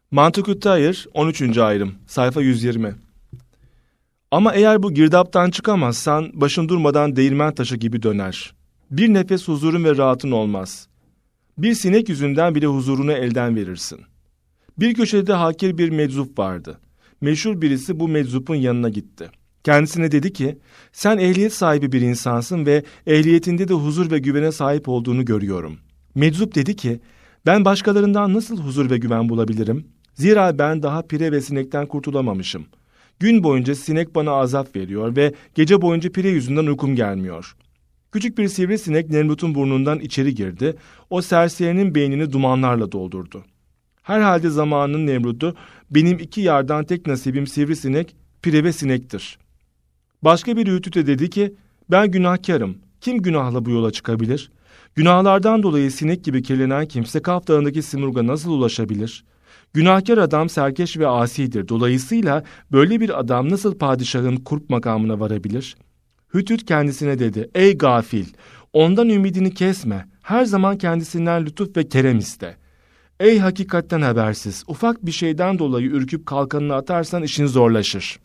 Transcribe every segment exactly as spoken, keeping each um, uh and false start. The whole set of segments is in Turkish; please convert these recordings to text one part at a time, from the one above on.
Mantık-ı Tayr on üçüncü ayrım sayfa yüz yirmi. Ama eğer bu girdaptan çıkamazsan başın durmadan değirmen taşı gibi döner. Bir nefes huzurun ve rahatın olmaz. Bir sinek yüzünden bile huzurunu elden verirsin. Bir köşede hakir bir meczup vardı. Meşhur birisi bu meczupun yanına gitti. Kendisine dedi ki, sen ehliyet sahibi bir insansın ve ehliyetinde de huzur ve güvene sahip olduğunu görüyorum. Meczup dedi ki, ben başkalarından nasıl huzur ve güven bulabilirim? Zira ben daha pire ve sinekten kurtulamamışım. Gün boyunca sinek bana azap veriyor ve gece boyunca pire yüzünden uykum gelmiyor. Küçük bir sivrisinek Nemrut'un burnundan içeri girdi, o serserinin beynini dumanlarla doldurdu. Herhalde zamanın Nemrut'u, benim iki yardan tek nasibim sivrisinek, pire ve sinektir. Başka bir Hütüt'e dedi ki, ben günahkarım, kim günahla bu yola çıkabilir? Günahlardan dolayı sinek gibi kirlenen kimse Kaf Dağı'ndaki Simurg'a nasıl ulaşabilir? Günahkar adam serkeş ve asidir. Dolayısıyla böyle bir adam nasıl padişahın kurp makamına varabilir? Hütüt kendisine dedi, ey gafil, ondan ümidini kesme, her zaman kendisinden lütuf ve kerem iste. Ey hakikatten habersiz, ufak bir şeyden dolayı ürküp kalkanını atarsan işin zorlaşır.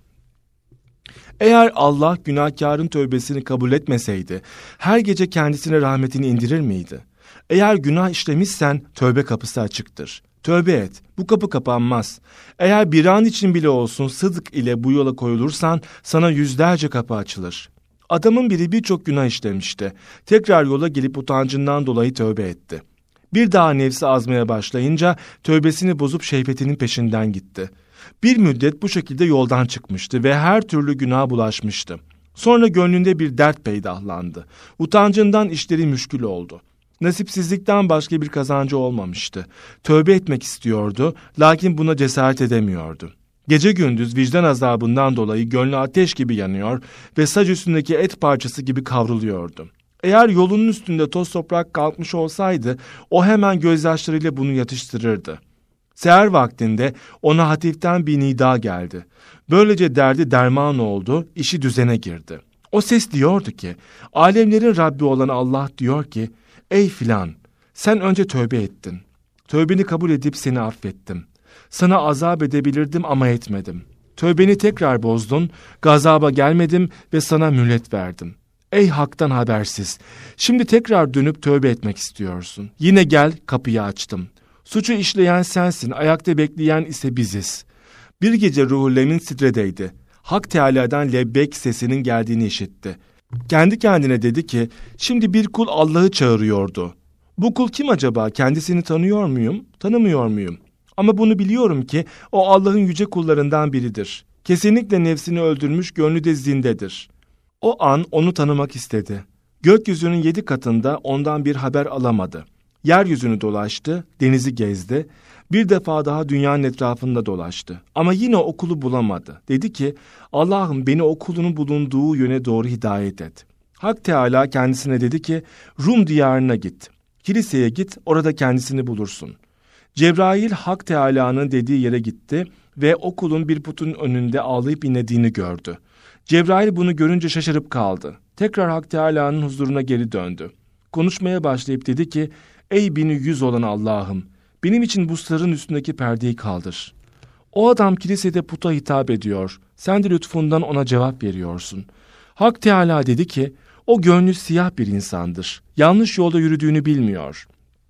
Eğer Allah günahkarın tövbesini kabul etmeseydi, her gece kendisine rahmetini indirir miydi? Eğer günah işlemişsen tövbe kapısı açıktır. Tövbe et, bu kapı kapanmaz. Eğer bir an için bile olsun sıdk ile bu yola koyulursan sana yüzlerce kapı açılır. Adamın biri birçok günah işlemişti. Tekrar yola gelip utancından dolayı tövbe etti. Bir daha nefsi azmaya başlayınca tövbesini bozup şehvetinin peşinden gitti. Bir müddet bu şekilde yoldan çıkmıştı ve her türlü günaha bulaşmıştı. Sonra gönlünde bir dert peydahlandı. Utancından işleri müşkül oldu. Nasipsizlikten başka bir kazancı olmamıştı. Tövbe etmek istiyordu, lakin buna cesaret edemiyordu. Gece gündüz vicdan azabından dolayı gönlü ateş gibi yanıyor ve saç üstündeki et parçası gibi kavruluyordu. Eğer yolunun üstünde toz toprak kalkmış olsaydı, o hemen gözyaşlarıyla bunu yatıştırırdı. Seher vaktinde ona hafiften bir nida geldi. Böylece derdi derman oldu, işi düzene girdi. O ses diyordu ki, alemlerin Rabbi olan Allah diyor ki, ey filan, sen önce tövbe ettin. Tövbeni kabul edip seni affettim. Sana azap edebilirdim ama etmedim. Tövbeni tekrar bozdun, gazaba gelmedim ve sana mühlet verdim. Ey haktan habersiz, şimdi tekrar dönüp tövbe etmek istiyorsun. Yine gel, kapıyı açtım. Suçu işleyen sensin, ayakta bekleyen ise biziz. Bir gece ruhu Lemin Sidre'deydi. Hak Teâlâ'dan lebbek sesinin geldiğini işitti. Kendi kendine dedi ki, şimdi bir kul Allah'ı çağırıyordu. Bu kul kim acaba? Kendisini tanıyor muyum? Tanımıyor muyum? Ama bunu biliyorum ki o Allah'ın yüce kullarından biridir. Kesinlikle nefsini öldürmüş, gönlü de zindedir. O an onu tanımak istedi. Gökyüzünün yedi katında ondan bir haber alamadı. Yeryüzünü dolaştı, denizi gezdi. Bir defa daha dünyanın etrafında dolaştı. Ama yine o kulu bulamadı. Dedi ki, Allah'ım beni o kulunun bulunduğu yöne doğru hidayet et. Hak Teâlâ kendisine dedi ki, Rum diyarına git. Kiliseye git, orada kendisini bulursun. Cebrail Hak Teâlâ'nın dediği yere gitti ve o kulun bir putun önünde ağlayıp inlediğini gördü. Cebrail bunu görünce şaşırıp kaldı. Tekrar Hak Teâlâ'nın huzuruna geri döndü. Konuşmaya başlayıp dedi ki, ey bini yüz olan Allah'ım, benim için bu sırrın üstündeki perdeyi kaldır. O adam kilisede puta hitap ediyor. Sen de lütfundan ona cevap veriyorsun. Hak Teâlâ dedi ki, o gönlü siyah bir insandır. Yanlış yolda yürüdüğünü bilmiyor.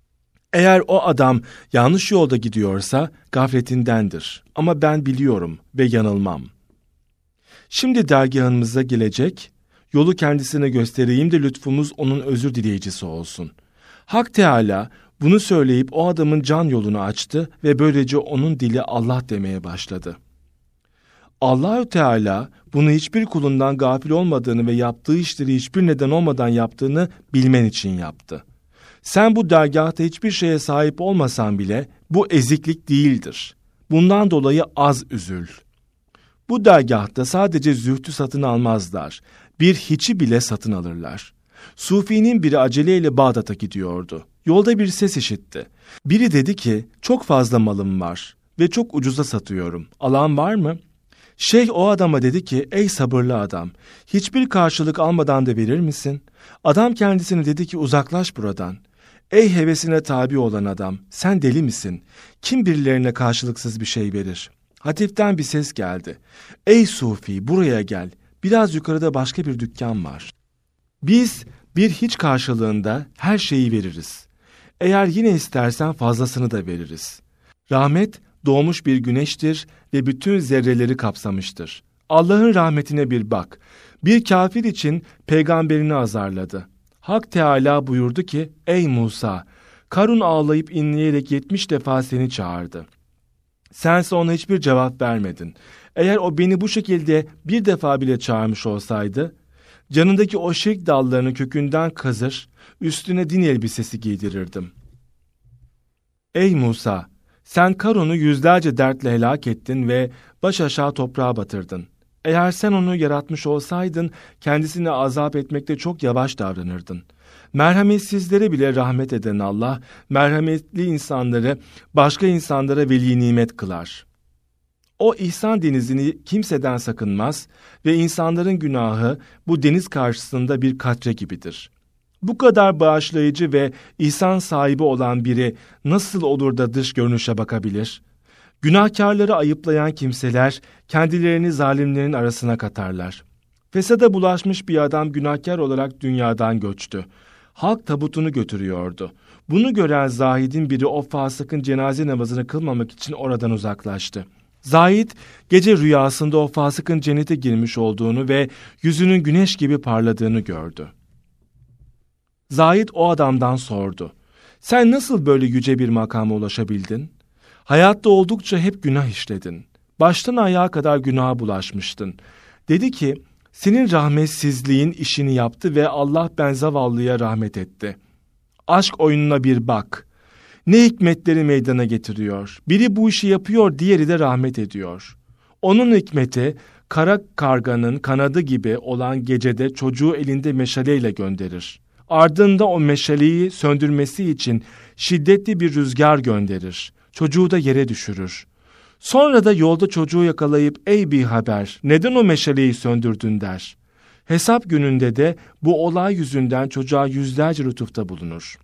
Eğer o adam yanlış yolda gidiyorsa gafletindendir. Ama ben biliyorum ve yanılmam. Şimdi dergahımıza gelecek, yolu kendisine göstereyim de lütfumuz onun özür dileyicisi olsun. Hak Teâlâ bunu söyleyip o adamın can yolunu açtı ve böylece onun dili Allah demeye başladı. Allahü Teâlâ bunu hiçbir kulundan gafil olmadığını ve yaptığı işleri hiçbir neden olmadan yaptığını bilmen için yaptı. Sen bu dergâhta hiçbir şeye sahip olmasan bile bu eziklik değildir. Bundan dolayı az üzül. Bu dergâhta sadece zühdü satın almazlar, bir hiçi bile satın alırlar. Sufinin biri aceleyle Bağdat'a gidiyordu. Yolda bir ses işitti. Biri dedi ki, çok fazla malım var ve çok ucuza satıyorum. Alan var mı? Şeyh o adama dedi ki, ey sabırlı adam, hiçbir karşılık almadan da verir misin? Adam kendisine dedi ki, uzaklaş buradan. Ey hevesine tabi olan adam, sen deli misin? Kim birilerine karşılıksız bir şey verir? Hafiften bir ses geldi. Ey Sufi, buraya gel. Biraz yukarıda başka bir dükkan var. Biz bir hiç karşılığında her şeyi veririz. Eğer yine istersen fazlasını da veririz. Rahmet doğmuş bir güneştir ve bütün zerreleri kapsamıştır. Allah'ın rahmetine bir bak. Bir kafir için peygamberini azarladı. Hak Teâlâ buyurdu ki, ey Musa, Karun ağlayıp inleyerek yetmiş defa seni çağırdı. Sense ona hiçbir cevap vermedin. Eğer o beni bu şekilde bir defa bile çağırmış olsaydı, canındaki o şirk dallarını kökünden kazır, üstüne din elbisesi giydirirdim. Ey Musa, sen Karun'u yüzlerce dertle helak ettin ve baş aşağı toprağa batırdın. Eğer sen onu yaratmış olsaydın, kendisine azap etmekte çok yavaş davranırdın. Merhametsizlere bile rahmet eden Allah, merhametli insanları başka insanlara veli nimet kılar. O ihsan denizini kimseden sakınmaz ve insanların günahı bu deniz karşısında bir katre gibidir. Bu kadar bağışlayıcı ve ihsan sahibi olan biri nasıl olur da dış görünüşe bakabilir? Günahkarları ayıplayan kimseler kendilerini zalimlerin arasına katarlar. Fesada bulaşmış bir adam günahkar olarak dünyadan göçtü. Halk tabutunu götürüyordu. Bunu gören zahidin biri o fasıkın cenaze namazını kılmamak için oradan uzaklaştı. Zahid gece rüyasında o fasıkın cennete girmiş olduğunu ve yüzünün güneş gibi parladığını gördü. Zahid o adamdan sordu. Sen nasıl böyle yüce bir makama ulaşabildin? Hayatta oldukça hep günah işledin. Baştan ayağa kadar günaha bulaşmıştın. Dedi ki, senin rahmetsizliğin işini yaptı ve Allah ben zavallıya rahmet etti. Aşk oyununa bir bak. Ne hikmetleri meydana getiriyor. Biri bu işi yapıyor, diğeri de rahmet ediyor. Onun hikmeti, kara karganın kanadı gibi olan gecede çocuğu elinde meşaleyle gönderir. Ardında o meşaleyi söndürmesi için şiddetli bir rüzgar gönderir. Çocuğu da yere düşürür. Sonra da yolda çocuğu yakalayıp ey bir haber neden o meşaleyi söndürdün der. Hesap gününde de bu olay yüzünden çocuğa yüzlerce lütufta bulunur.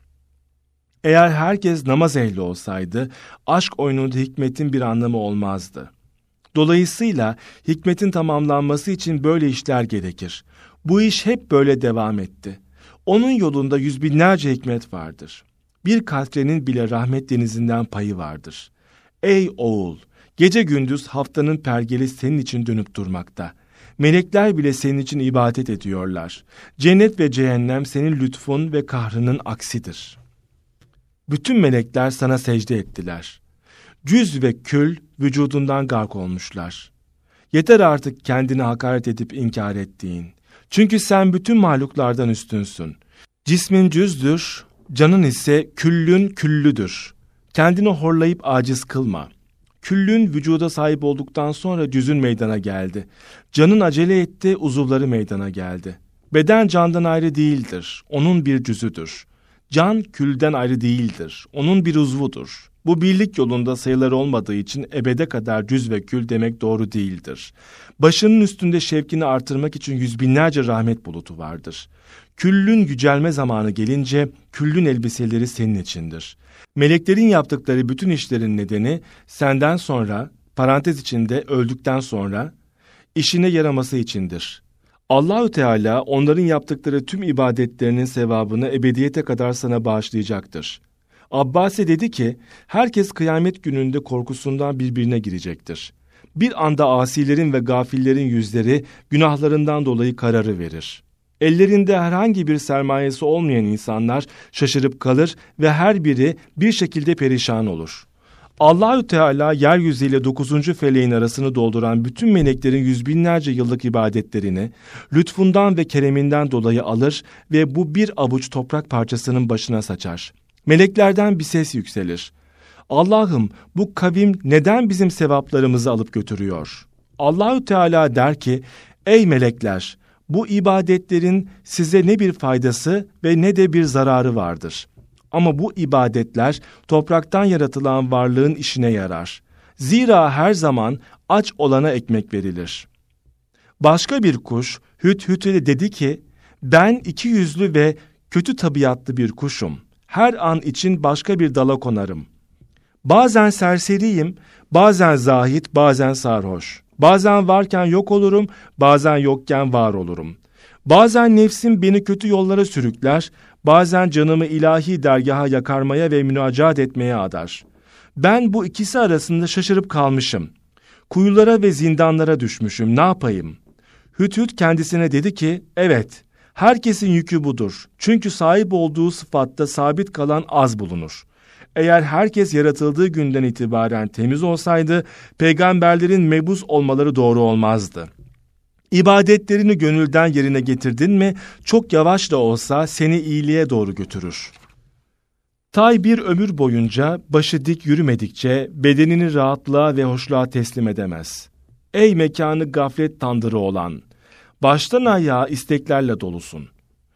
Eğer herkes namaz ehli olsaydı aşk oyununda hikmetin bir anlamı olmazdı. Dolayısıyla hikmetin tamamlanması için böyle işler gerekir. Bu iş hep böyle devam etti. Onun yolunda yüz binlerce hikmet vardır. Bir katrenin bile rahmet denizinden payı vardır. Ey oğul! Gece gündüz haftanın pergeli senin için dönüp durmakta. Melekler bile senin için ibadet ediyorlar. Cennet ve cehennem senin lütfun ve kahrının aksidir. Bütün melekler sana secde ettiler. Cüz ve kül vücudundan gark olmuşlar. Yeter artık kendini hakaret edip inkar ettiğin. Çünkü sen bütün mahluklardan üstünsün. Cismin cüzdür, canın ise küllün küllüdür. Kendini horlayıp aciz kılma. Küllün vücuda sahip olduktan sonra cüzün meydana geldi. Canın acele etti, uzuvları meydana geldi. Beden candan ayrı değildir, onun bir cüzüdür. Can külden ayrı değildir, onun bir uzvudur. Bu birlik yolunda sayılar olmadığı için ebede kadar cüz ve kül demek doğru değildir. Başının üstünde şevkini artırmak için yüz binlerce rahmet bulutu vardır. Küllün yücelme zamanı gelince küllün elbiseleri senin içindir. Meleklerin yaptıkları bütün işlerin nedeni senden sonra, parantez içinde öldükten sonra, işine yaraması içindir. Allahü Teala onların yaptıkları tüm ibadetlerinin sevabını ebediyete kadar sana bağışlayacaktır. Abbasi dedi ki, herkes kıyamet gününde korkusundan birbirine girecektir. Bir anda asilerin ve gafillerin yüzleri günahlarından dolayı kararı verir. Ellerinde herhangi bir sermayesi olmayan insanlar şaşırıp kalır ve her biri bir şekilde perişan olur. Allahü Teala yeryüzüyle dokuzuncu feleğin arasını dolduran bütün meleklerin yüz binlerce yıllık ibadetlerini lütfundan ve kereminden dolayı alır ve bu bir avuç toprak parçasının başına saçar. Meleklerden bir ses yükselir. Allah'ım bu kavim neden bizim sevaplarımızı alıp götürüyor? Allahü Teala der ki, ey melekler, bu ibadetlerin size ne bir faydası ve ne de bir zararı vardır. Ama bu ibadetler topraktan yaratılan varlığın işine yarar. Zira her zaman aç olana ekmek verilir. Başka bir kuş Hüt Hüt'e dedi ki, ben iki yüzlü ve kötü tabiatlı bir kuşum. Her an için başka bir dala konarım. Bazen serseriyim, bazen zahit, bazen sarhoş. Bazen varken yok olurum, bazen yokken var olurum. Bazen nefsim beni kötü yollara sürükler, bazen canımı ilahi dergaha yakarmaya ve münacat etmeye adar. Ben bu ikisi arasında şaşırıp kalmışım. Kuyulara ve zindanlara düşmüşüm, ne yapayım? Hüthüt kendisine dedi ki, evet, herkesin yükü budur. Çünkü sahip olduğu sıfatta sabit kalan az bulunur. Eğer herkes yaratıldığı günden itibaren temiz olsaydı, peygamberlerin mebus olmaları doğru olmazdı. İbadetlerini gönülden yerine getirdin mi, çok yavaş da olsa seni iyiliğe doğru götürür. Tay bir ömür boyunca başı dik yürümedikçe bedenini rahatlığa ve hoşluğa teslim edemez. Ey mekanı gaflet tandırı olan, baştan ayağa isteklerle dolusun.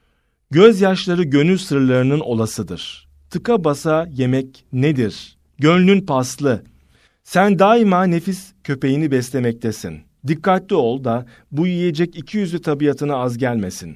Gözyaşları gönül sırlarının olasıdır. Tıka basa yemek nedir? Gönlün paslı. Sen daima nefis köpeğini beslemektesin. Dikkatli ol da bu yiyecek iki yüzlü tabiatına az gelmesin.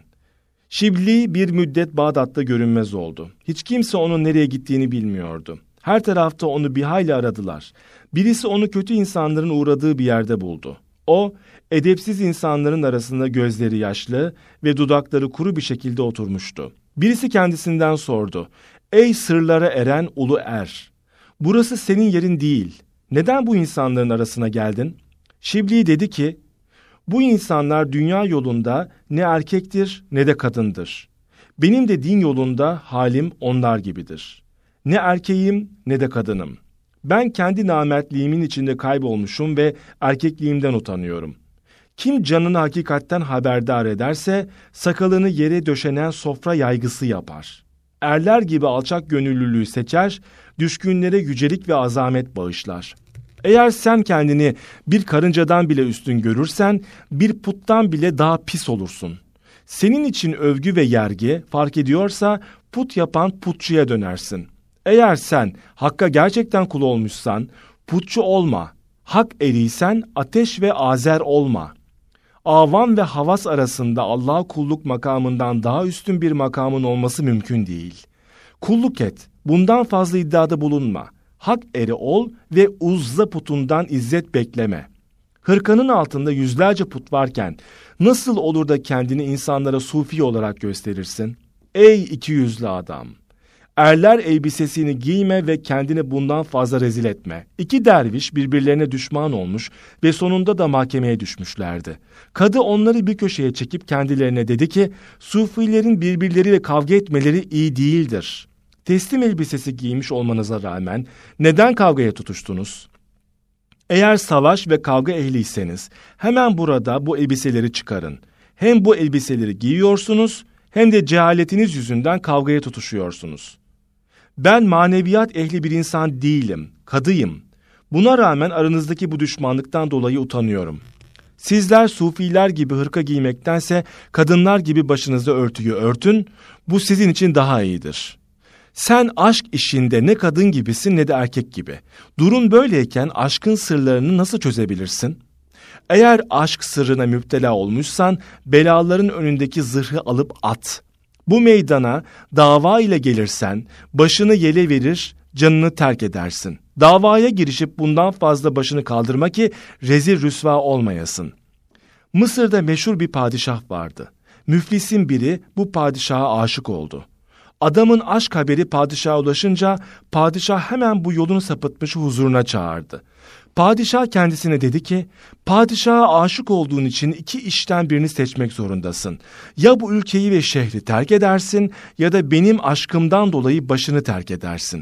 Şibli bir müddet Bağdat'ta görünmez oldu. Hiç kimse onun nereye gittiğini bilmiyordu. Her tarafta onu bir hayli aradılar. Birisi onu kötü insanların uğradığı bir yerde buldu. O, edepsiz insanların arasında gözleri yaşlı ve dudakları kuru bir şekilde oturmuştu. Birisi kendisinden sordu. Ey sırlara eren ulu er! Burası senin yerin değil. Neden bu insanların arasına geldin? Şibli dedi ki, bu insanlar dünya yolunda ne erkektir ne de kadındır. Benim de din yolunda halim onlar gibidir. Ne erkeğim ne de kadınım. Ben kendi namertliğimin içinde kaybolmuşum ve erkekliğimden utanıyorum. Kim canını hakikatten haberdar ederse, sakalını yere döşenen sofra yaygısı yapar. Erler gibi alçak gönüllülüğü seçer, düşkünlere yücelik ve azamet bağışlar. Eğer sen kendini bir karıncadan bile üstün görürsen, bir puttan bile daha pis olursun. Senin için övgü ve yergi fark ediyorsa, put yapan putçuya dönersin. Eğer sen Hakk'a gerçekten kul olmuşsan, putçu olma. Hak eriysen ateş ve azer olma. Avam ve havas arasında Allah'a kulluk makamından daha üstün bir makamın olması mümkün değil. Kulluk et, bundan fazla iddiada bulunma. Hak eri ol ve Uzza putundan izzet bekleme. Hırkanın altında yüzlerce put varken nasıl olur da kendini insanlara sufi olarak gösterirsin? Ey iki yüzlü adam! Erler elbisesini giyme ve kendini bundan fazla rezil etme. İki derviş birbirlerine düşman olmuş ve sonunda da mahkemeye düşmüşlerdi. Kadı onları bir köşeye çekip kendilerine dedi ki, sufilerin birbirleriyle kavga etmeleri iyi değildir. Teslim elbisesi giymiş olmanıza rağmen neden kavgaya tutuştunuz? Eğer savaş ve kavga ehliyseniz hemen burada bu elbiseleri çıkarın. Hem bu elbiseleri giyiyorsunuz hem de cehaletiniz yüzünden kavgaya tutuşuyorsunuz. Ben maneviyat ehli bir insan değilim, kadıyım. Buna rağmen aranızdaki bu düşmanlıktan dolayı utanıyorum. Sizler sufiler gibi hırka giymektense kadınlar gibi başınızda örtüyü örtün, bu sizin için daha iyidir. Sen aşk işinde ne kadın gibisin ne de erkek gibi. Durum böyleyken aşkın sırlarını nasıl çözebilirsin? Eğer aşk sırrına müptela olmuşsan belaların önündeki zırhı alıp at. Bu meydana dava ile gelirsen başını yele verir, canını terk edersin. Davaya girişip bundan fazla başını kaldırma ki rezil rüsva olmayasın. Mısır'da meşhur bir padişah vardı. Müflisin biri bu padişaha aşık oldu. Adamın aşk haberi padişaha ulaşınca padişah hemen bu yolunu sapıtmış huzuruna çağırdı. Padişah kendisine dedi ki, padişaha aşık olduğun için iki işten birini seçmek zorundasın. Ya bu ülkeyi ve şehri terk edersin ya da benim aşkımdan dolayı başını terk edersin.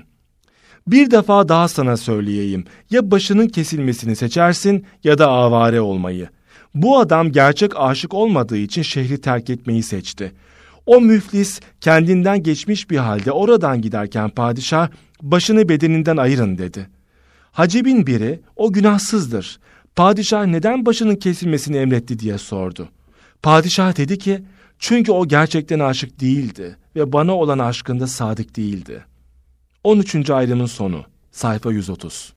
Bir defa daha sana söyleyeyim, ya başının kesilmesini seçersin ya da avare olmayı. Bu adam gerçek aşık olmadığı için şehri terk etmeyi seçti. O müflis kendinden geçmiş bir halde oradan giderken padişah, başını bedeninden ayırın dedi. Hacibin biri, o günahsızdır. Padişah neden başının kesilmesini emretti diye sordu. Padişah dedi ki, çünkü o gerçekten aşık değildi ve bana olan aşkında sadık değildi. on üçüncü ayrımın sonu, sayfa yüz otuz.